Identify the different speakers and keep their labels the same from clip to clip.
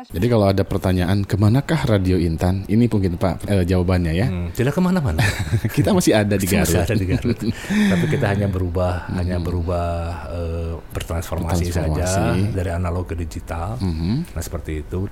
Speaker 1: Jadi kalau ada pertanyaan kemanakah Radio Intan, ini mungkin Pak jawabannya ya.
Speaker 2: Tidak kemana-mana.
Speaker 1: Kita masih ada di Garut.
Speaker 2: Masih ada di Garut. Tapi kita hanya berubah, bertransformasi saja dari analog ke digital. Nah seperti itu.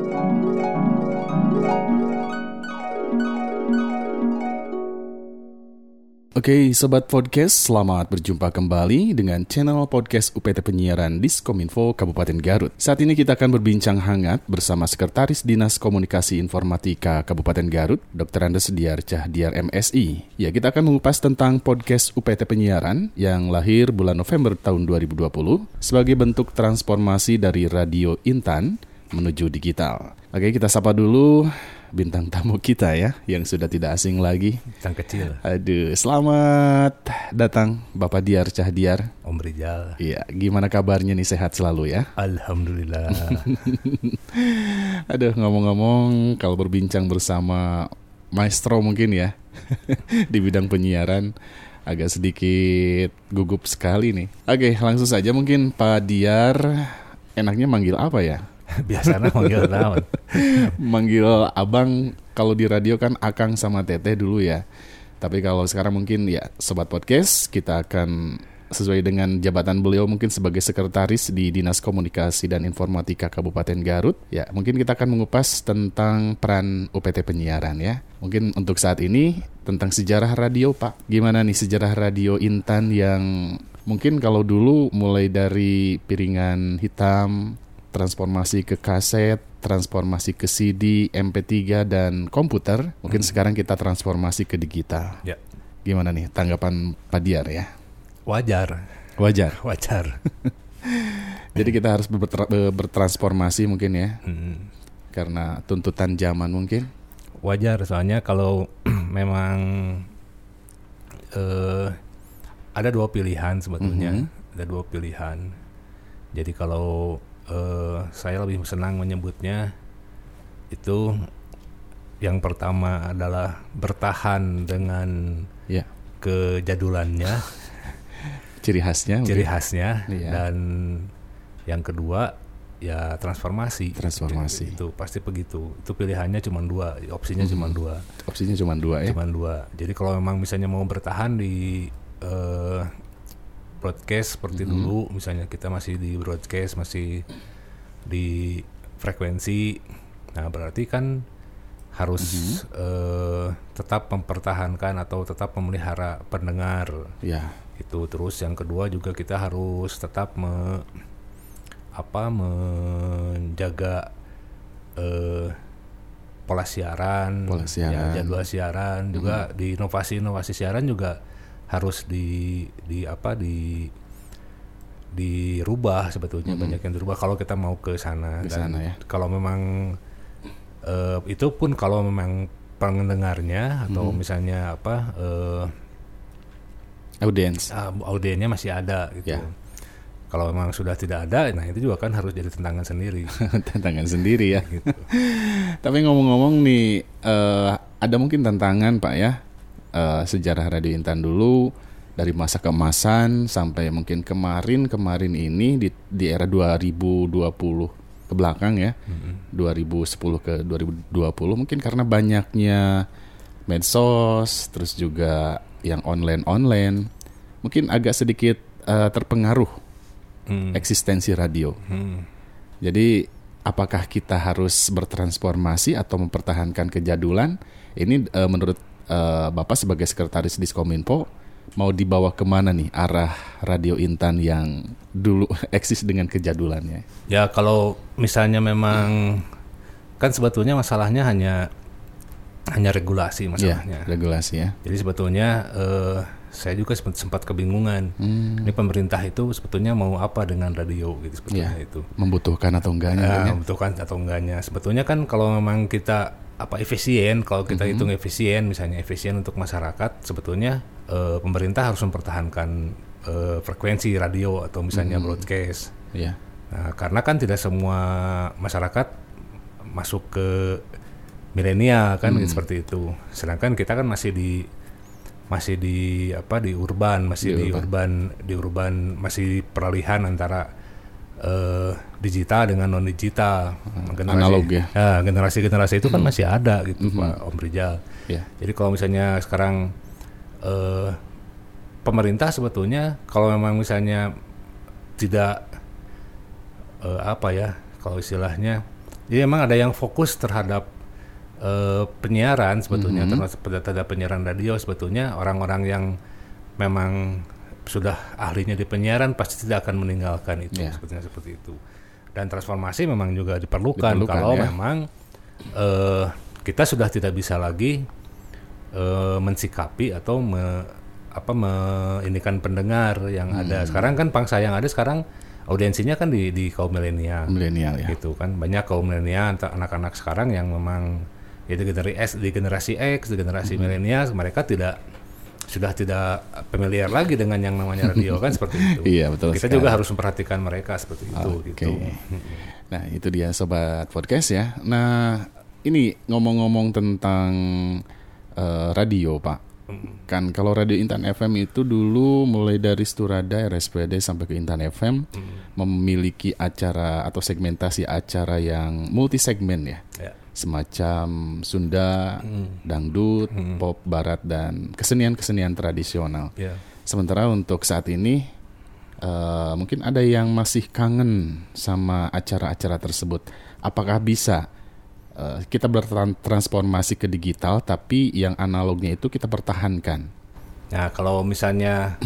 Speaker 1: Oke, Sobat Podcast, selamat berjumpa kembali dengan channel podcast UPT Penyiaran Diskominfo Kabupaten Garut. Saat ini kita akan berbincang hangat bersama Sekretaris Dinas Komunikasi Informatika Kabupaten Garut, Dr. Andes Diar Cahdiar MSI. Ya, kita akan mengupas tentang podcast UPT Penyiaran yang lahir bulan November tahun 2020 sebagai bentuk transformasi dari Radio Intan menuju digital. Oke, kita sapa dulu bintang tamu kita ya, yang sudah tidak asing lagi.
Speaker 2: Bintang kecil.
Speaker 1: Aduh, selamat datang Bapak Diar Cahdiar.
Speaker 2: Om Rijal.
Speaker 1: Iya, gimana kabarnya nih, sehat selalu ya?
Speaker 2: Alhamdulillah.
Speaker 1: Aduh, ngomong-ngomong, kalau berbincang bersama maestro mungkin ya, di bidang penyiaran, agak sedikit gugup sekali nih. Oke, langsung saja mungkin Pak Diar, enaknya manggil apa ya?
Speaker 2: Biasanya manggil naon?
Speaker 1: Manggil abang, kalau di radio kan Akang sama Teteh dulu ya. Tapi kalau sekarang mungkin ya Sobat Podcast, kita akan sesuai dengan jabatan beliau mungkin sebagai sekretaris di Dinas Komunikasi dan Informatika Kabupaten Garut. Ya, mungkin kita akan mengupas tentang peran UPT Penyiaran ya. Mungkin untuk saat ini tentang sejarah radio, Pak. Gimana nih sejarah Radio Intan yang mungkin kalau dulu mulai dari piringan hitam, transformasi ke kaset, transformasi ke CD, MP3 dan komputer. Mungkin sekarang kita transformasi ke digital.
Speaker 2: Ya.
Speaker 1: Gimana nih tanggapan Pak Diar ya?
Speaker 2: Wajar.
Speaker 1: Jadi kita harus bertransformasi mungkin ya. Karena tuntutan zaman mungkin.
Speaker 2: Wajar, soalnya kalau memang ada dua pilihan sebetulnya. Ada dua pilihan. Jadi kalau saya lebih senang menyebutnya itu yang pertama adalah bertahan dengan kejadulannya, ciri khasnya,
Speaker 1: iya.
Speaker 2: Dan yang kedua ya transformasi. Itu pasti begitu. Itu pilihannya cuma dua, opsinya cuma dua.
Speaker 1: Opsinya cuma dua ya.
Speaker 2: Cuma dua. Jadi kalau memang misalnya mau bertahan di broadcast seperti dulu, misalnya kita masih di broadcast, masih di frekuensi, nah berarti kan harus tetap mempertahankan atau tetap memelihara pendengar.
Speaker 1: Ya.
Speaker 2: Itu terus yang kedua juga kita harus tetap menjaga pola siaran. Ya, jadwal siaran juga, di inovasi siaran juga harus dirubah sebetulnya. Banyak yang dirubah kalau kita mau ke sana ya. Kalau memang itu pun kalau memang pendengarnya atau misalnya audiensnya masih ada gitu. Yeah. Kalau memang sudah tidak ada, nah itu juga kan harus jadi tantangan sendiri.
Speaker 1: Tantangan sendiri ya. Gitu. Tapi ngomong-ngomong nih, ada mungkin tantangan Pak ya. Sejarah Radio Intan dulu dari masa keemasan sampai mungkin kemarin ini di era 2020 ke belakang ya, 2010 ke 2020 mungkin karena banyaknya medsos, terus juga yang online mungkin agak sedikit terpengaruh eksistensi radio. Jadi apakah kita harus bertransformasi atau mempertahankan kejadulan? Ini menurut Bapak sebagai sekretaris Diskominfo mau dibawa kemana nih arah Radio Intan yang dulu eksis dengan kejadulannya?
Speaker 2: Ya kalau misalnya memang kan sebetulnya masalahnya hanya regulasi masalahnya.
Speaker 1: Ya, regulasi ya.
Speaker 2: Jadi sebetulnya saya juga sempat kebingungan. Ini pemerintah itu sebetulnya mau apa dengan radio gitu sebetulnya itu.
Speaker 1: Membutuhkan atau enggaknya?
Speaker 2: Membutuhkan atau enggaknya. Sebetulnya kan kalau memang kita efisien, kalau kita hitung efisien, misalnya efisien untuk masyarakat, sebetulnya pemerintah harus mempertahankan frekuensi radio atau misalnya broadcast.
Speaker 1: Yeah.
Speaker 2: Nah, karena kan tidak semua masyarakat masuk ke milenial kan seperti itu. Sedangkan kita kan masih di urban, masih di urban, masih peralihan antara digital dengan non digital,
Speaker 1: analog ya.
Speaker 2: Generasi-generasi itu kan masih ada gitu Pak Om Rijal.
Speaker 1: Yeah.
Speaker 2: Jadi kalau misalnya sekarang pemerintah sebetulnya kalau memang misalnya tidak kalau istilahnya, jadi memang ada yang fokus terhadap penyiaran sebetulnya, terhadap penyiaran radio sebetulnya orang-orang yang memang sudah ahlinya di penyiaran pasti tidak akan meninggalkan itu, sebetulnya seperti itu. Dan transformasi memang juga diperlukan kalau memang kita sudah tidak bisa lagi mensikapi atau meinikan pendengar yang ada sekarang. Kan pangsa yang ada sekarang audiensinya kan di kaum milenial
Speaker 1: ya.
Speaker 2: Gitu kan, banyak kaum milenial, anak-anak sekarang yang memang di generasi X, di generasi milenial, mereka sudah tidak familiar lagi dengan yang namanya radio kan seperti itu.
Speaker 1: Iya, betul.
Speaker 2: Kita juga harus memperhatikan mereka seperti itu. Gitu.
Speaker 1: Nah, itu dia sobat podcast ya. Nah, ini ngomong-ngomong tentang radio, Pak. Kan kalau radio Intan FM itu dulu mulai dari Sturada, RSPD sampai ke Intan FM memiliki acara atau segmentasi acara yang multi segmen ya. Semacam Sunda, dangdut, pop barat dan kesenian-kesenian tradisional. Sementara untuk saat ini mungkin ada yang masih kangen sama acara-acara tersebut. Apakah bisa kita bertransformasi ke digital tapi yang analognya itu kita pertahankan? Nah,
Speaker 2: kalau misalnya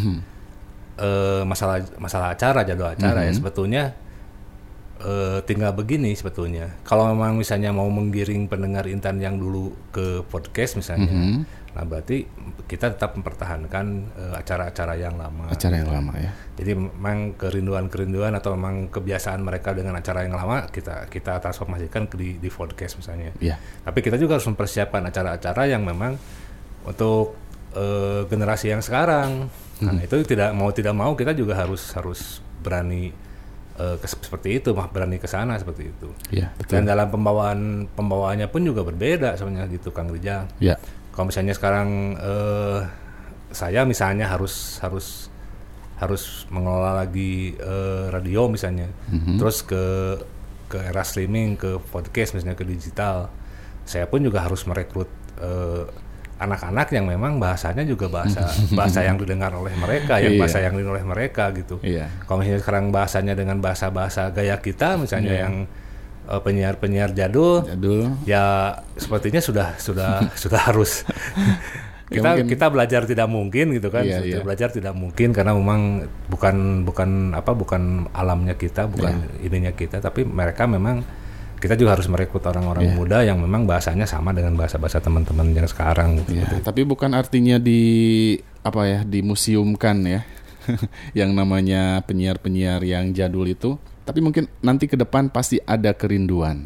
Speaker 2: masalah acara, jadwal acara ya sebetulnya tinggal begini sebetulnya. Kalau memang misalnya mau menggiring pendengar Intan yang dulu ke podcast misalnya, nah berarti kita tetap mempertahankan acara-acara yang lama.
Speaker 1: Acara yang lama ya.
Speaker 2: Jadi memang kerinduan atau memang kebiasaan mereka dengan acara yang lama kita transformasikan di podcast misalnya. Tapi kita juga harus mempersiapkan acara-acara yang memang untuk generasi yang sekarang. Nah itu tidak mau kita juga harus berani seperti itu, berani ke sana seperti itu. Dan dalam pembawaannya pun juga berbeda sebenarnya gitu Kang Rijal. Kalau misalnya sekarang saya misalnya harus mengelola lagi radio misalnya, terus ke era streaming, ke podcast misalnya, ke digital, saya pun juga harus merekrut anak-anak yang memang bahasanya juga bahasa yang didengar oleh mereka, bahasa yang didengar oleh mereka gitu. Kalau misalnya sekarang bahasanya dengan bahasa gaya kita misalnya yang penyiar jadul, ya sepertinya sudah harus kita belajar tidak mungkin gitu kan. Belajar tidak mungkin karena memang bukan alamnya kita, bukan ininya kita, tapi mereka memang kita juga harus merekrut orang-orang muda yang memang bahasanya sama dengan bahasa-bahasa teman-teman yang sekarang gitu.
Speaker 1: Tapi bukan artinya dimuseumkan ya yang namanya penyiar-penyiar yang jadul itu. Tapi mungkin nanti ke depan pasti ada kerinduan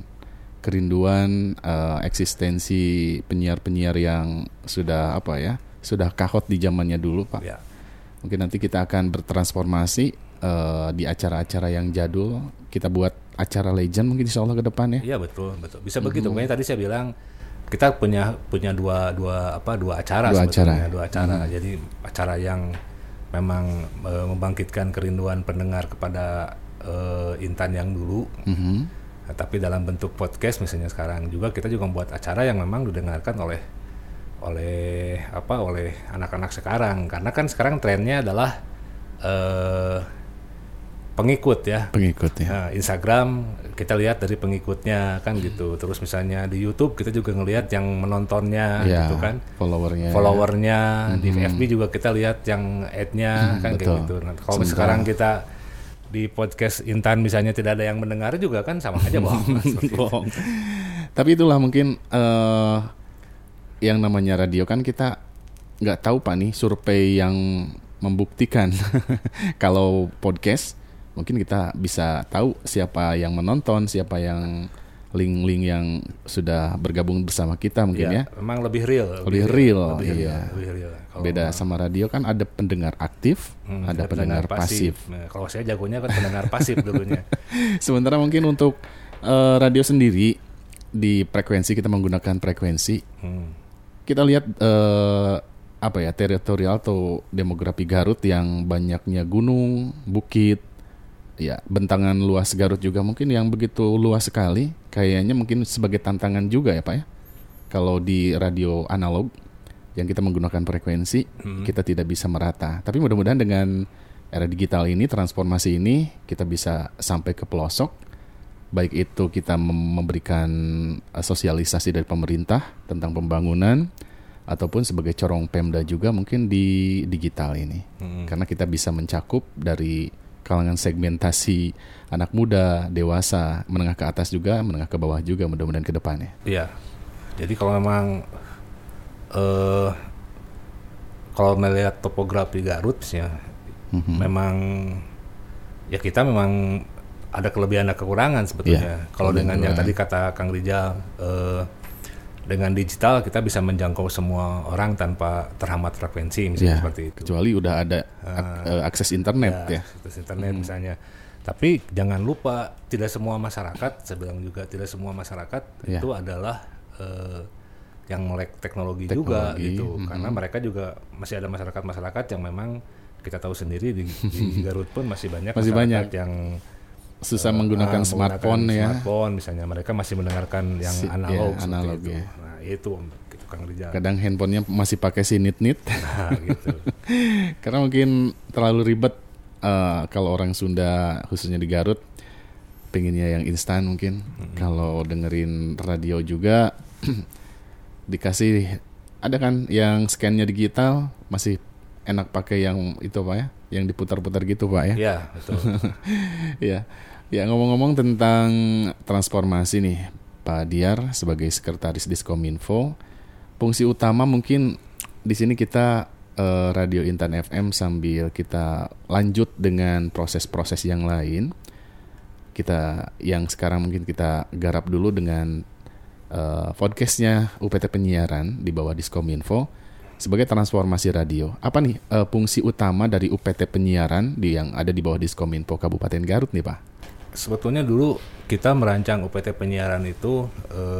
Speaker 1: eksistensi penyiar-penyiar yang sudah kahot di zamannya dulu, Pak. Mungkin nanti kita akan bertransformasi di acara-acara yang jadul, kita buat acara legend mungkin insya Allah ke depan ya.
Speaker 2: Iya betul. Bisa begitu. Makanya tadi saya bilang kita punya dua acara. Jadi acara yang memang membangkitkan kerinduan pendengar kepada Intan yang dulu. Nah, tapi dalam bentuk podcast misalnya sekarang juga kita juga membuat acara yang memang didengarkan oleh anak-anak sekarang, karena kan sekarang trennya adalah pengikut ya. Nah, Instagram kita lihat dari pengikutnya kan gitu. Terus misalnya di YouTube kita juga ngelihat yang menontonnya gitu kan. Followernya di FB juga kita lihat yang ad-nya kan kayak gitu. Nah, kalau sekarang kita di podcast Intan misalnya tidak ada yang mendengar juga kan sama aja bohong.
Speaker 1: Tapi itulah mungkin yang namanya radio kan kita nggak tahu Pak nih survei yang membuktikan kalau podcast mungkin kita bisa tahu siapa yang menonton, siapa yang link-link yang sudah bergabung bersama kita mungkin ya.
Speaker 2: Memang lebih real.
Speaker 1: Lebih real. Beda sama radio kan ada pendengar aktif, ada pendengar pasif.
Speaker 2: Nah, kalau saya jagonya kan pendengar pasif dulunya.
Speaker 1: Sementara mungkin untuk radio sendiri di frekuensi kita menggunakan frekuensi. Kita lihat teritorial atau demografi Garut yang banyaknya gunung, bukit, ya bentangan luas Garut juga mungkin yang begitu luas sekali, kayaknya mungkin sebagai tantangan juga ya Pak ya. Kalau di radio analog yang kita menggunakan frekuensi, kita tidak bisa merata. Tapi mudah-mudahan dengan era digital ini, transformasi ini, kita bisa sampai ke pelosok. Baik itu kita memberikan sosialisasi dari pemerintah tentang pembangunan, ataupun sebagai corong Pemda juga mungkin di digital ini. Karena kita bisa mencakup dari kalangan segmentasi anak muda, dewasa, menengah ke atas juga, menengah ke bawah juga mudah-mudahan ke depannya.
Speaker 2: Iya. Jadi kalau memang kalau melihat topografi Garut ya, memang ya kita memang ada kelebihan ada kekurangan sebetulnya. Kalau dengan yang tadi kata Kang Rijal, dengan digital kita bisa menjangkau semua orang tanpa terhambat frekuensi misalnya seperti itu.
Speaker 1: Kecuali udah ada akses internet ya.
Speaker 2: Akses internet misalnya. Tapi jangan lupa tidak semua masyarakat, saya bilang juga tidak semua masyarakat itu adalah yang melek teknologi juga gitu. Karena mereka juga masih ada masyarakat-masyarakat yang memang kita tahu sendiri di Garut pun masih banyak masyarakat yang
Speaker 1: susah menggunakan smartphone ya.
Speaker 2: Smartphone misalnya, mereka masih mendengarkan yang analog itu.
Speaker 1: Ya.
Speaker 2: Nah itu gitu Kang Rijal.
Speaker 1: Kadang handphonenya masih pakai si nit-nit.
Speaker 2: Nah gitu.
Speaker 1: Karena mungkin terlalu ribet kalau orang Sunda khususnya di Garut, pengennya yang instan mungkin. Kalau dengerin radio juga dikasih ada kan yang scan-nya digital, masih enak pakai yang itu Pak ya, yang diputar-putar gitu Pak ya.
Speaker 2: Iya betul.
Speaker 1: Ya ngomong-ngomong tentang transformasi nih Pak Diar sebagai sekretaris Diskominfo, fungsi utama mungkin di sini kita Radio Intan FM sambil kita lanjut dengan proses-proses yang lain. Kita yang sekarang mungkin kita garap dulu dengan podcastnya UPT Penyiaran di bawah Diskominfo sebagai transformasi radio. Apa nih fungsi utama dari UPT Penyiaran yang ada di bawah Diskominfo Kabupaten Garut nih Pak?
Speaker 2: Sebetulnya dulu kita merancang UPT Penyiaran itu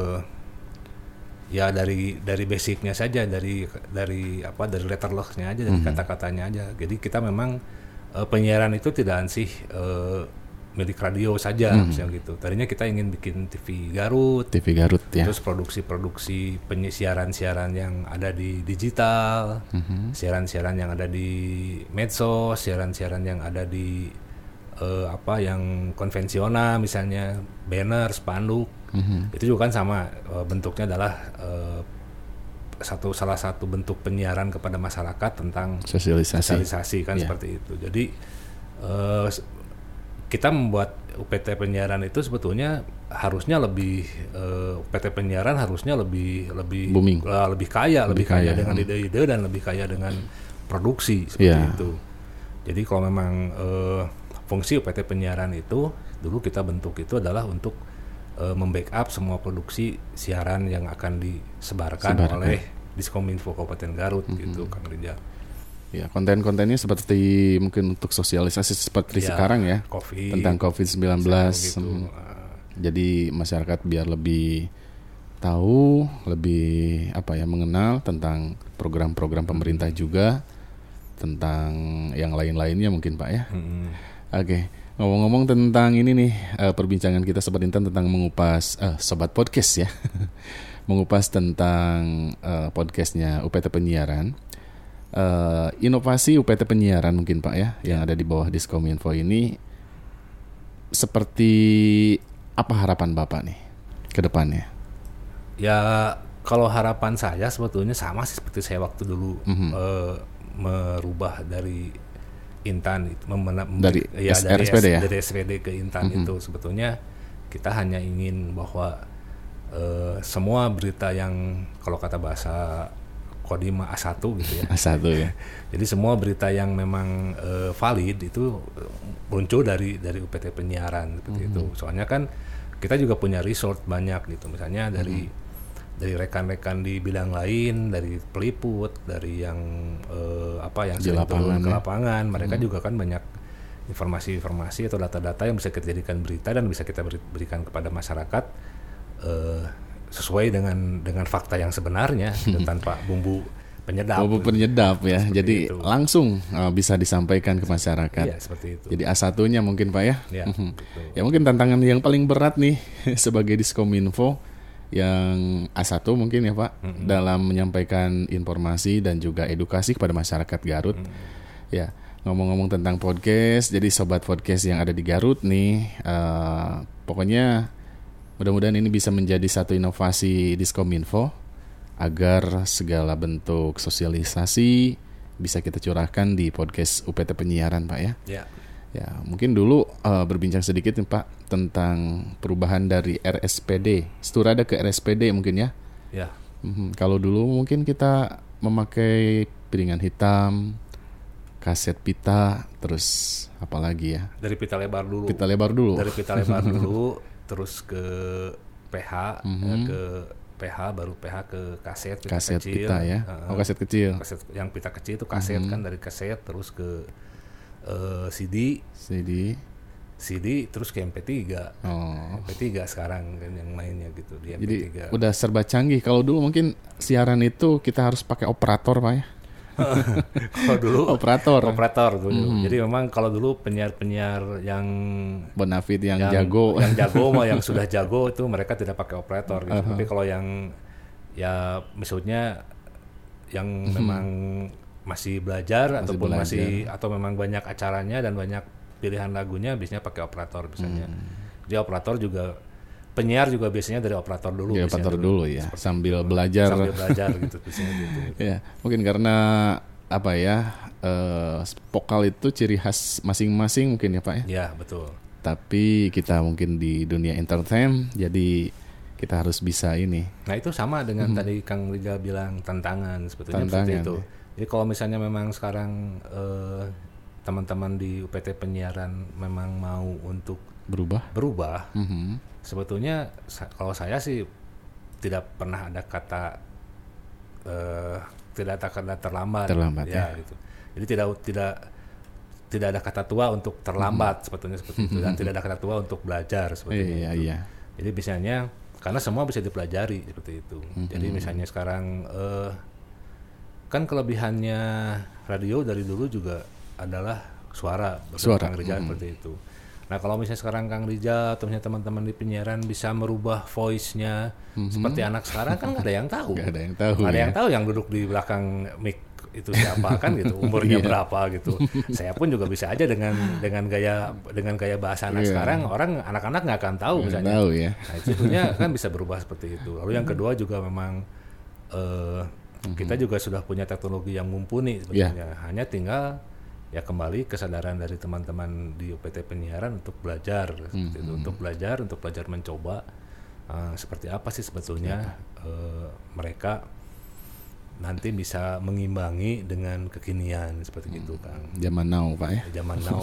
Speaker 2: ya dari basicnya saja, dari letter loss-nya aja, dari kata-katanya aja. Jadi kita memang penyiaran itu tidak ansih milik radio saja misalnya gitu. Tadinya kita ingin bikin TV Garut ya. Terus produksi siaran-siaran yang ada di digital, siaran-siaran yang ada di medsos, siaran-siaran yang ada di yang konvensional misalnya banner, spanduk. Itu juga kan sama bentuknya adalah salah satu bentuk penyiaran kepada masyarakat tentang sosialisasi kan seperti itu. Jadi kita membuat UPT Penyiaran itu sebetulnya harusnya UPT Penyiaran harusnya lebih
Speaker 1: booming,
Speaker 2: lebih kaya dengan ide-ide dan lebih kaya dengan produksi seperti itu. Jadi kalau memang fungsi UPT Penyiaran itu dulu kita bentuk itu adalah untuk membackup semua produksi siaran yang akan disebarkan oleh Diskominfo Kabupaten Garut gitu Kang Rijal.
Speaker 1: Ya, konten-kontennya seperti mungkin untuk sosialisasi seperti sekarang ya, tentang COVID-19. Gitu. Jadi masyarakat biar lebih tahu, lebih mengenal tentang program-program pemerintah juga, tentang yang lain-lainnya mungkin Pak ya. Oke. Ngomong-ngomong tentang ini nih, perbincangan kita Sobat Intan tentang mengupas Sobat Podcast ya. Mengupas tentang podcastnya UPT Penyiaran. Inovasi UPT Penyiaran mungkin Pak ya, yang ada di bawah Diskominfo ini, seperti apa harapan Bapak nih ke depannya?
Speaker 2: Ya kalau harapan saya sebetulnya sama sih seperti saya waktu dulu merubah dari Intan dari
Speaker 1: SPD ya?
Speaker 2: Dari SPD ke Intan itu sebetulnya kita hanya ingin bahwa semua berita yang kalau kata bahasa Kodima A1 gitu ya.
Speaker 1: A1 ya.
Speaker 2: Jadi semua berita yang memang valid itu muncul dari UPT Penyiaran seperti itu. Soalnya kan kita juga punya resource banyak gitu. Misalnya dari rekan-rekan di bidang lain, dari peliput, dari yang yang sering turun ke lapangan, mereka juga kan banyak informasi-informasi atau data-data yang bisa kita jadikan berita dan bisa kita berikan kepada masyarakat sesuai dengan fakta yang sebenarnya gitu, tanpa bumbu penyedap.
Speaker 1: Penyedap ya.
Speaker 2: Seperti
Speaker 1: Jadi
Speaker 2: itu.
Speaker 1: langsung bisa disampaikan ke masyarakat.
Speaker 2: Iya, seperti itu.
Speaker 1: Jadi A1-nya mungkin Pak ya.
Speaker 2: Ya, gitu.
Speaker 1: Ya mungkin tantangan yang paling berat nih sebagai Diskominfo yang A1 mungkin ya Pak, dalam menyampaikan informasi dan juga edukasi kepada masyarakat Garut. Ya, ngomong-ngomong tentang podcast, jadi sobat podcast yang ada di Garut nih, pokoknya mudah-mudahan ini bisa menjadi satu inovasi Diskominfo agar segala bentuk sosialisasi bisa kita curahkan di podcast UPT Penyiaran Pak ya.
Speaker 2: Ya.
Speaker 1: Ya, mungkin dulu berbincang sedikit nih Pak tentang perubahan dari RSPD, Sturada ke RSPD mungkin ya.
Speaker 2: Ya.
Speaker 1: Kalau dulu mungkin kita memakai piringan hitam, kaset pita, terus apa lagi ya?
Speaker 2: Dari pita lebar dulu.
Speaker 1: Pita lebar dulu.
Speaker 2: Dari pita lebar dulu, terus ke PH, ke PH, baru PH ke kaset
Speaker 1: Kaset
Speaker 2: kecil.
Speaker 1: pita ya. Kaset kecil.
Speaker 2: Kaset yang pita kecil itu kaset kan, dari kaset terus ke CD, terus ke MP3.
Speaker 1: Oh.
Speaker 2: MP3 sekarang kan yang mainnya gitu di MP3.
Speaker 1: Jadi udah serba canggih. Kalau dulu mungkin siaran itu kita harus pakai operator Pak ya.
Speaker 2: Kalau dulu
Speaker 1: operator
Speaker 2: dulu. Jadi memang kalau dulu penyiar-penyiar yang
Speaker 1: Bonafit yang jago
Speaker 2: mah yang sudah jago itu mereka tidak pakai operator gitu. Tapi kalau yang ya maksudnya yang memang masih belajar ataupun atau memang banyak acaranya dan banyak pilihan lagunya biasanya pakai operator biasanya. Jadi operator juga penyiar juga biasanya dari operator dulu.
Speaker 1: Ya, operator dulu ya, sambil belajar
Speaker 2: gitu biasanya gitu.
Speaker 1: Ya, mungkin karena apa ya, vokal itu ciri khas masing-masing mungkin ya Pak ya.
Speaker 2: Ya, betul.
Speaker 1: Tapi kita mungkin di dunia entertain, jadi kita harus bisa ini.
Speaker 2: Nah itu sama dengan tadi Kang Rizal bilang tantangan sebetulnya seperti itu. Jadi kalau misalnya memang sekarang teman-teman di UPT Penyiaran memang mau untuk berubah, sebetulnya kalau saya sih tidak pernah ada kata tidak ada kata terlambat ya gitu. Jadi tidak ada kata tua untuk terlambat sebetulnya seperti itu, dan tidak ada kata tua untuk belajar seperti itu. Jadi misalnya karena semua bisa dipelajari seperti itu. Jadi misalnya sekarang kan kelebihannya radio dari dulu juga adalah suara. Kang Rizal seperti itu. Nah kalau misalnya sekarang Kang Rizal atau misalnya teman-teman di penyiaran bisa merubah voice-nya seperti anak sekarang, kan nggak ada yang tahu.
Speaker 1: Nggak ada yang tahu.
Speaker 2: Nggak ada yang tahu yang duduk di belakang mic itu siapa kan gitu, umurnya berapa gitu. Saya pun juga bisa aja dengan gaya bahasa anak sekarang, anak-anak nggak akan tahu misalnya.
Speaker 1: Tahu ya.
Speaker 2: Nah itu sebenarnya kan bisa berubah seperti itu. Lalu yang kedua juga memang kita juga sudah punya teknologi yang mumpuni sebetulnya. Hanya tinggal ya kembali kesadaran dari teman-teman di UPT Penyiaran untuk belajar seperti itu, untuk belajar mencoba seperti apa sih sebetulnya mereka nanti bisa mengimbangi dengan kekinian seperti itu Kang.
Speaker 1: Zaman now Pak ya.
Speaker 2: Zaman now.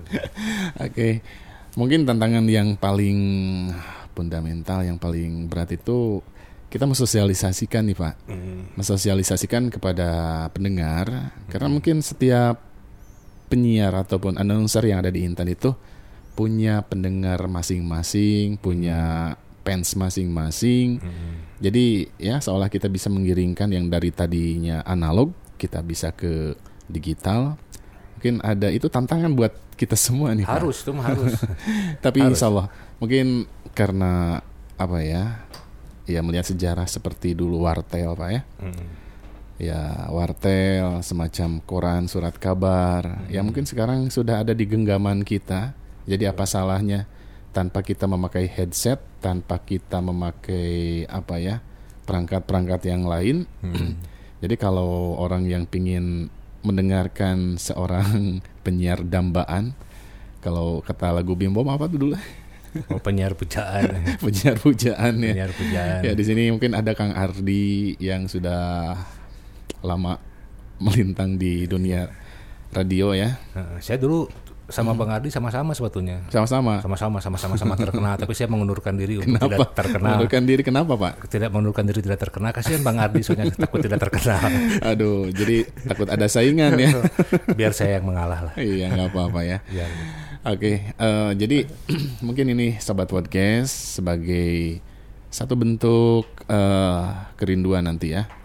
Speaker 1: Oke. Mungkin tantangan yang paling fundamental, yang paling berat itu kita mensosialisasikan nih Pak. Mensosialisasikan kepada pendengar, karena mungkin setiap penyiar ataupun announcer yang ada di Intan itu punya pendengar masing-masing, punya fans masing-masing. Jadi ya seolah kita bisa mengiringkan yang dari tadinya analog kita bisa ke digital. Mungkin ada itu tantangan buat kita semua nih Pak.
Speaker 2: Harus.
Speaker 1: Tapi insya Allah mungkin karena apa ya melihat sejarah seperti dulu wartel Pak ya. Ya wartel semacam koran, surat kabar. Ya mungkin sekarang sudah ada di genggaman kita. Jadi apa salahnya tanpa kita memakai headset, tanpa kita memakai perangkat-perangkat yang lain. Jadi kalau orang yang pingin mendengarkan seorang penyiar dambaan, kalau kata lagu Bim Bom apa tuh dulu?
Speaker 2: Penyiar pujaan.
Speaker 1: Penyiar pujaan ya.
Speaker 2: Penyiar pujaan.
Speaker 1: Ya di sini mungkin ada Kang Ardi yang sudah lama melintang di dunia radio ya.
Speaker 2: Saya dulu sama Bang Ardi sama-sama sebetulnya. Sama-sama terkenal, tapi saya mengundurkan diri untuk tidak terkenal.
Speaker 1: Mengundurkan diri kenapa Pak?
Speaker 2: Tidak mengundurkan diri tidak terkenal. Kasihan Bang Ardi soalnya takut tidak terkenal.
Speaker 1: Aduh, jadi takut ada saingan ya.
Speaker 2: Biar saya yang mengalah lah.
Speaker 1: Iya, nggak apa-apa ya.
Speaker 2: Ya.
Speaker 1: Oke, jadi mungkin ini Sobat Podcast sebagai satu bentuk kerinduan nanti ya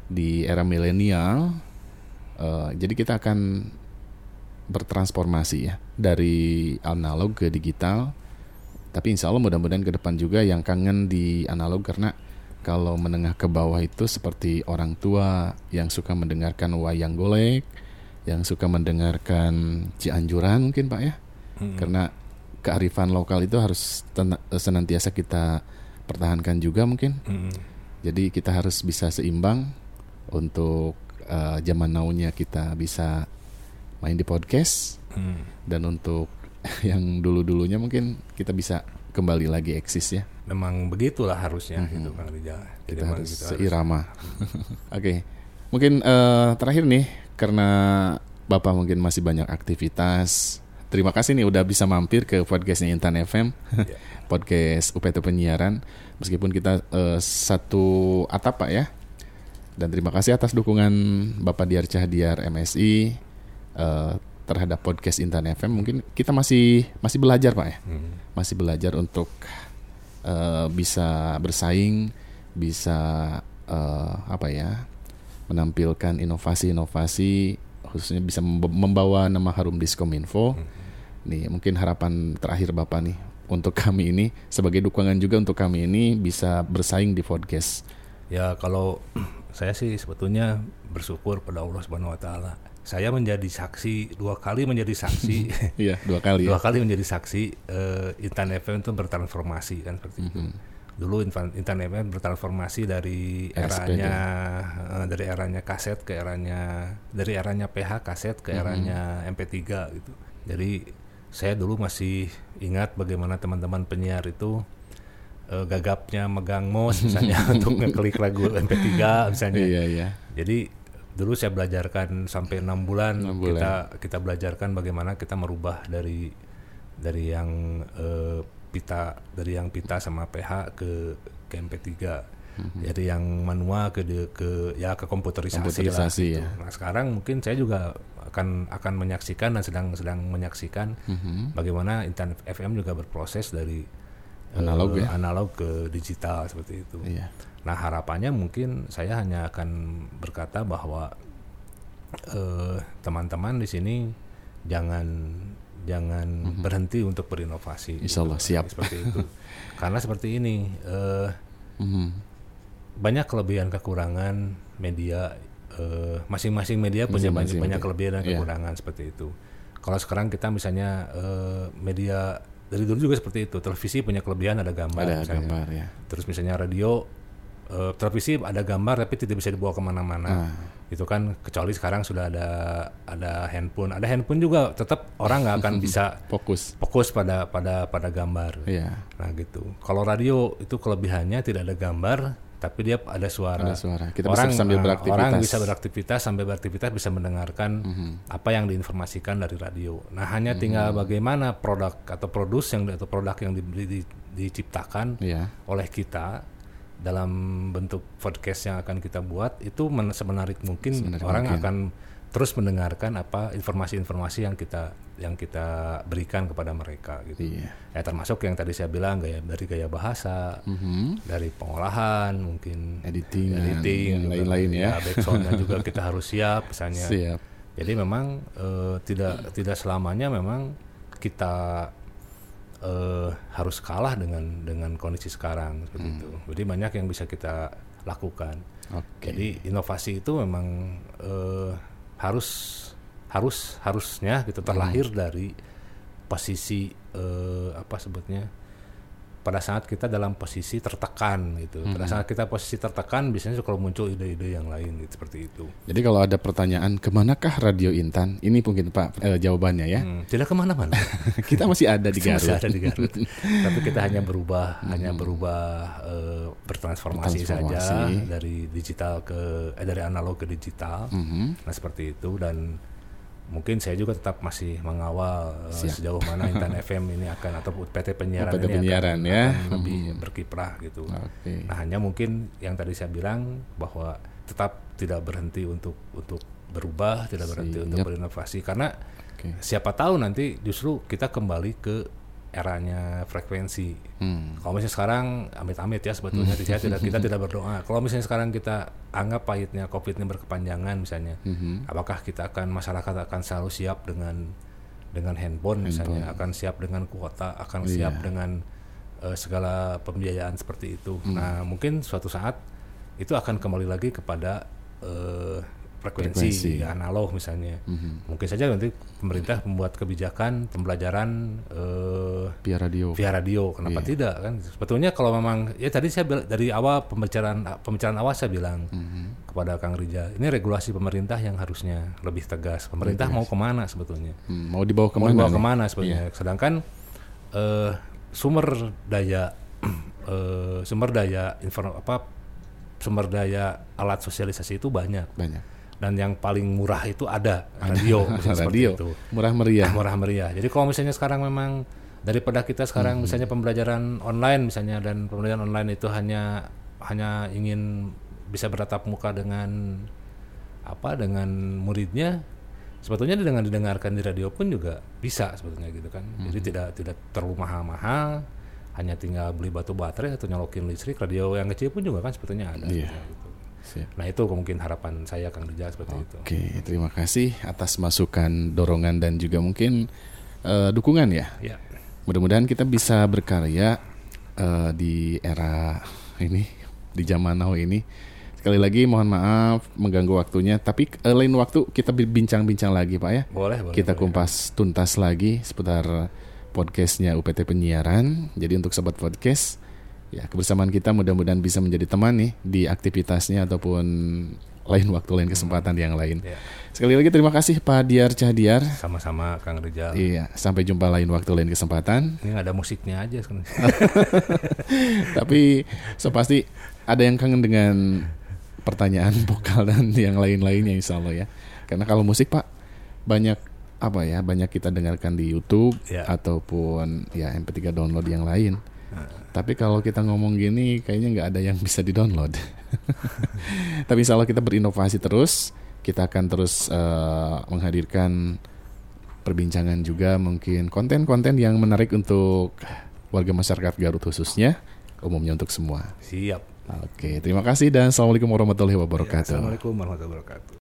Speaker 1: di era milenial. Jadi kita akan bertransformasi ya dari analog ke digital. Tapi insya Allah mudah-mudahan ke depan juga yang kangen di analog, karena kalau menengah ke bawah itu seperti orang tua yang suka mendengarkan wayang golek, yang suka mendengarkan Cianjuran mungkin Pak ya. Karena kearifan lokal itu harus senantiasa kita pertahankan juga mungkin. Jadi kita harus bisa seimbang untuk zaman now-nya kita bisa main di podcast, dan untuk yang dulu-dulunya mungkin kita bisa kembali lagi eksis ya.
Speaker 2: Memang begitulah harusnya gitu Kang Rijal.
Speaker 1: Kita harus seirama. Oke. Mungkin terakhir nih, karena Bapak mungkin masih banyak aktivitas. Terima kasih nih udah bisa mampir ke podcastnya Intan FM, podcast UPT Penyiaran. Meskipun kita satu atap Pak ya. Dan terima kasih atas dukungan Bapak Diar Cahdiar MSI terhadap podcast Intan FM. Mungkin kita masih belajar Pak ya, masih belajar untuk bisa bersaing, bisa menampilkan inovasi-inovasi, khususnya bisa membawa nama harum Diskominfo. Nih mungkin harapan terakhir Bapak nih untuk kami ini, sebagai dukungan juga untuk kami ini bisa bersaing di podcast.
Speaker 2: Ya kalau saya sih sebetulnya bersyukur pada Allah Subhanahu Wa Taala. Saya menjadi saksi, 2 kali menjadi saksi.
Speaker 1: Iya, 2 kali.
Speaker 2: 2 kali menjadi saksi Intan FM itu bertransformasi kan seperti itu. Dulu Intan FM bertransformasi dari eranya kaset ke dari eranya PH kaset ke eranya MP3 gitu. Jadi saya dulu masih ingat bagaimana teman-teman penyiar itu gagapnya megang mouse misalnya untuk ngeklik lagu MP3 misalnya.
Speaker 1: Iya.
Speaker 2: Jadi dulu saya belajarkan sampai 6 bulan. Kita belajarkan bagaimana kita merubah dari yang pita sama PH ke MP3. Jadi yang manual ke komputerisasi lah, gitu.
Speaker 1: Ya.
Speaker 2: Nah sekarang mungkin saya juga akan menyaksikan dan sedang menyaksikan bagaimana Intan FM juga berproses dari analog ke digital seperti itu.
Speaker 1: Iya.
Speaker 2: Nah harapannya mungkin saya hanya akan berkata bahwa teman-teman di sini jangan berhenti untuk berinovasi.
Speaker 1: Insyaallah siap
Speaker 2: seperti itu. Karena seperti ini banyak kelebihan kekurangan media, masing-masing media punya banyak kelebihan dan kekurangan seperti itu. Kalau sekarang kita misalnya media dari dulu juga seperti itu, televisi punya kelebihan ada gambar,
Speaker 1: ya.
Speaker 2: Terus misalnya radio, televisi ada gambar tapi tidak bisa dibawa kemana-mana. Itu kan kecuali sekarang sudah ada handphone. Ada handphone juga tetap orang nggak akan bisa fokus pada gambar.
Speaker 1: Iya.
Speaker 2: Nah gitu. Kalau radio itu kelebihannya tidak ada gambar tapi dia ada suara.
Speaker 1: Kita bisa sambil beraktivitas.
Speaker 2: Orang bisa beraktivitas, sambil beraktivitas bisa mendengarkan apa yang diinformasikan dari radio. Nah hanya tinggal bagaimana produk yang diciptakan oleh kita dalam bentuk podcast yang akan kita buat itu semenarik mungkin orang akan terus mendengarkan apa informasi-informasi yang kita berikan kepada mereka gitu. Ya termasuk yang tadi saya bilang dari gaya bahasa, dari pengolahan, mungkin editing
Speaker 1: yang lain-lain ya.
Speaker 2: Backsoundnya juga kita harus siap misalnya. Jadi memang tidak selamanya memang kita harus kalah dengan kondisi sekarang seperti itu. Jadi banyak yang bisa kita lakukan. Jadi inovasi itu memang harusnya gitu terlahir dari posisi pada saat kita dalam posisi tertekan gitu. Pada saat kita posisi tertekan biasanya kalau muncul ide-ide yang lain gitu, seperti itu.
Speaker 1: Jadi kalau ada pertanyaan kemanakah Radio Intan, ini mungkin Pak jawabannya ya.
Speaker 2: Tidak kemana-mana.
Speaker 1: Kita masih ada di Garut.
Speaker 2: Tapi kita hanya berubah bertransformasi saja dari digital dari analog ke digital. Nah seperti itu, dan mungkin saya juga tetap masih mengawal sejauh mana Intan FM ini akan atau PT Penyiaran akan lebih berkiprah gitu. Nah hanya mungkin yang tadi saya bilang bahwa tetap tidak berhenti untuk berubah, tidak berhenti untuk berinovasi, karena siapa tahu nanti justru kita kembali ke eranya frekuensi. Kalau misalnya sekarang amit-amit ya sebetulnya kita tidak berdoa. Kalau misalnya sekarang kita anggap pahitnya COVID ini berkepanjangan misalnya, apakah masyarakat akan selalu siap dengan handphone misalnya, akan siap dengan kuota, akan siap dengan segala pembiayaan seperti itu. Nah, mungkin suatu saat itu akan kembali lagi kepada frekuensi analog misalnya. Mungkin saja nanti pemerintah membuat kebijakan pembelajaran
Speaker 1: via radio.
Speaker 2: Kenapa tidak kan? Sebetulnya kalau memang ya tadi saya dari awal pembicaraan awal saya bilang kepada Kang Rijal, ini regulasi pemerintah yang harusnya lebih tegas. Pemerintah mau kemana sebetulnya?
Speaker 1: Mau dibawa kemana
Speaker 2: sebetulnya? Sedangkan sumber daya alat sosialisasi itu banyak. Dan yang paling murah itu ada radio,
Speaker 1: radio
Speaker 2: itu.
Speaker 1: murah meriah.
Speaker 2: Jadi kalau misalnya sekarang memang daripada kita sekarang misalnya pembelajaran online misalnya, dan pembelajaran online itu hanya ingin bisa bertatap muka dengan muridnya, sebetulnya dengan didengarkan di radio pun juga bisa sebetulnya gitu kan. Jadi tidak terlalu mahal-mahal, hanya tinggal beli batu baterai atau nyolokin listrik. Radio yang kecil pun juga kan sebetulnya ada. Gitu. Nah itu mungkin harapan saya Kang Rijal seperti itu.
Speaker 1: Oke, terima kasih atas masukan, dorongan dan juga mungkin dukungan ya. Mudah-mudahan kita bisa berkarya di era ini, di zaman now ini. Sekali lagi mohon maaf mengganggu waktunya, tapi lain waktu kita bincang-bincang lagi Pak ya.
Speaker 2: Boleh.
Speaker 1: Kita kupas tuntas lagi seputar podcastnya UPT Penyiaran. Jadi untuk sobat podcast, ya kebersamaan kita mudah-mudahan bisa menjadi teman nih di aktivitasnya ataupun lain waktu, lain kesempatan yang lain. Sekali lagi terima kasih Pak Diar Cahdiar.
Speaker 2: Sama-sama Kang Rijal.
Speaker 1: Iya, sampai jumpa lain waktu, lain kesempatan.
Speaker 2: Ini ada musiknya aja sekarang.
Speaker 1: Tapi pasti ada yang kangen dengan pertanyaan vokal dan yang lain-lainnya insya Allah ya. Karena kalau musik Pak banyak kita dengarkan di YouTube ataupun ya MP3 download yang lain. Tapi kalau kita ngomong gini kayaknya nggak ada yang bisa di-download. Tapi insya Allah kita berinovasi terus. Kita akan terus menghadirkan perbincangan juga, mungkin konten-konten yang menarik untuk warga masyarakat Garut khususnya, umumnya untuk semua.
Speaker 2: Siap.
Speaker 1: Oke, terima kasih dan Assalamualaikum warahmatullahi wabarakatuh.
Speaker 2: Assalamualaikum warahmatullahi wabarakatuh.